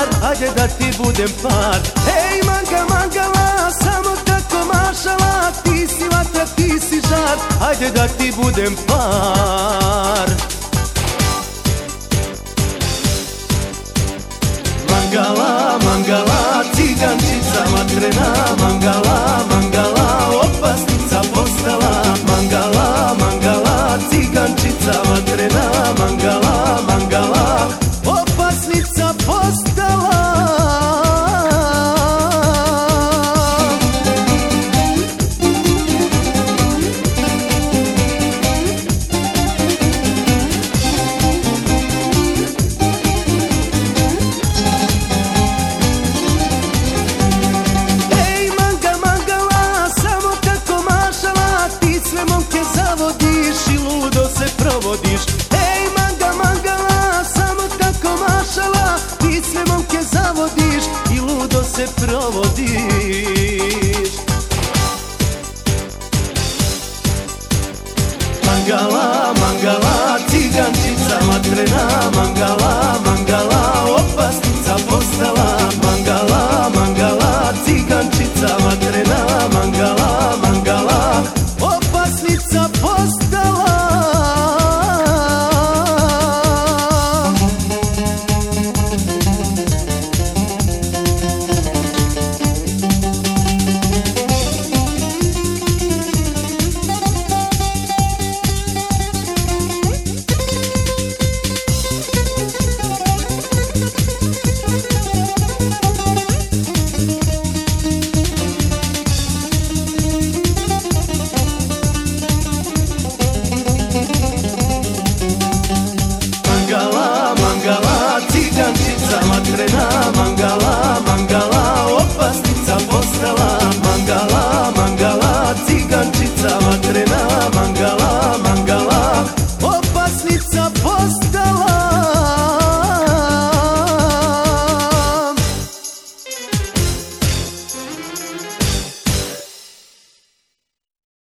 ajde da ti budem par. Ej manga, mangala, samo tako mašala, ti si vatra, ti si žar, ajde da ti budem par. Mangala, mangala, cigančica vatrena, mangala, mangala, opasnica postala. Mangala, mangala, cigančica vatrena, mangala, mangala, opasnica postala. Zavodiš i ludo se provodiš,